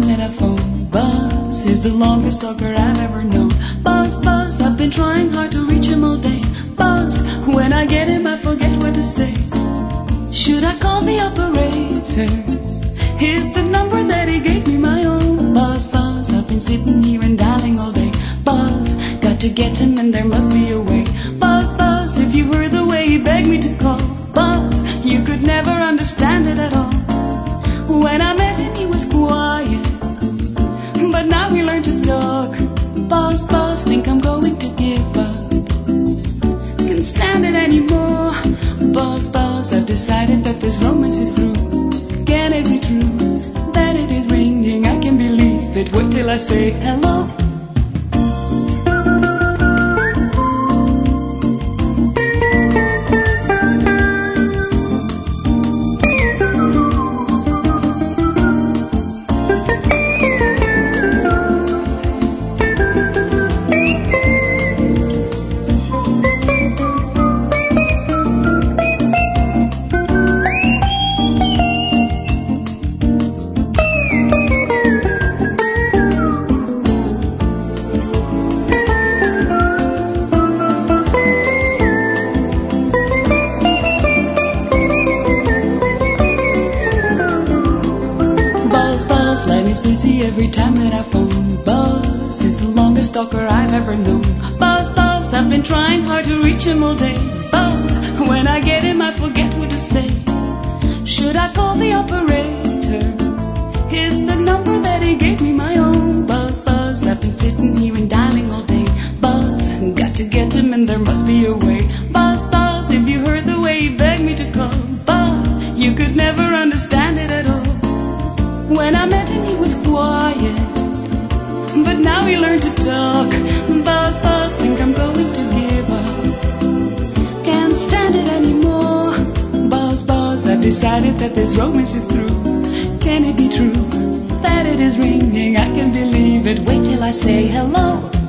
time that I phone. Buzz is the longest talker I've ever known. Buzz, buzz, I've been trying hard to reach him all day. Buzz, when I get him I forget what to say. Should I call the operator? Here's the number that he gave me, my own. Buzz, buzz, I've been sitting here and dialing all day. Buzz, got to get him and there must be a way. Buzz, buzz, if you heard the way he begged me to call. Buzz, you could never understand it at all. When I met him he was quiet, but now he learned to talk. Buzz, buzz, think I'm going to give up. Can't stand it anymore. Buzz, buzz, I've decided that this romance is through. Can it be true that it is ringing? I can believe it. Wait till I say hello. Line is busy every time that I phone. Buzz is the longest stalker I've ever known. Buzz, buzz, I've been trying hard to reach him all day. Buzz, when I get him I forget what to say. Should I call the operator? Here's the number that he gave me, my own. Buzz, buzz, I've been sitting here and dialing all day. Buzz, got to get him and there must be a way. Buzz, buzz, if you heard the way he begged me to call. Buzz, you could never understand it at all. When I met him he was quiet, but now he learned to talk. Buzz, buzz, think I'm going to give up. Can't stand it anymore. Buzz, buzz, I've decided that this romance is through. Can it be true that it is ringing? I can believe it. Wait till I say hello.